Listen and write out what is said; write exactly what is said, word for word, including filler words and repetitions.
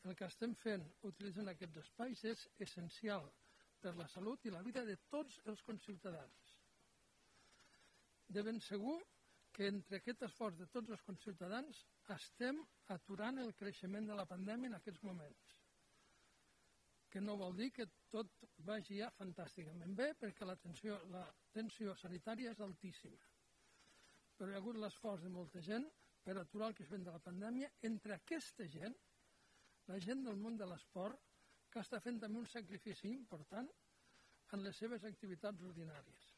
el que estem fent utilitzant aquests espais és essencial per la salut i la vida de tots els conciutadans. De ben segur que entre aquest esforç de tots els conciutadans estem aturant el creixement de la pandèmia en aquests moments, que no vol dir que tot vagi ja fantàsticament bé, perquè la tensió, la tensió sanitària és altíssima. Però hi ha hagut l'esforç de molta gent per aturar el creixement de la pandèmia. Entre aquesta gent, la gent del món de l'esport, que està fent també un sacrifici important en les seves activitats ordinàries.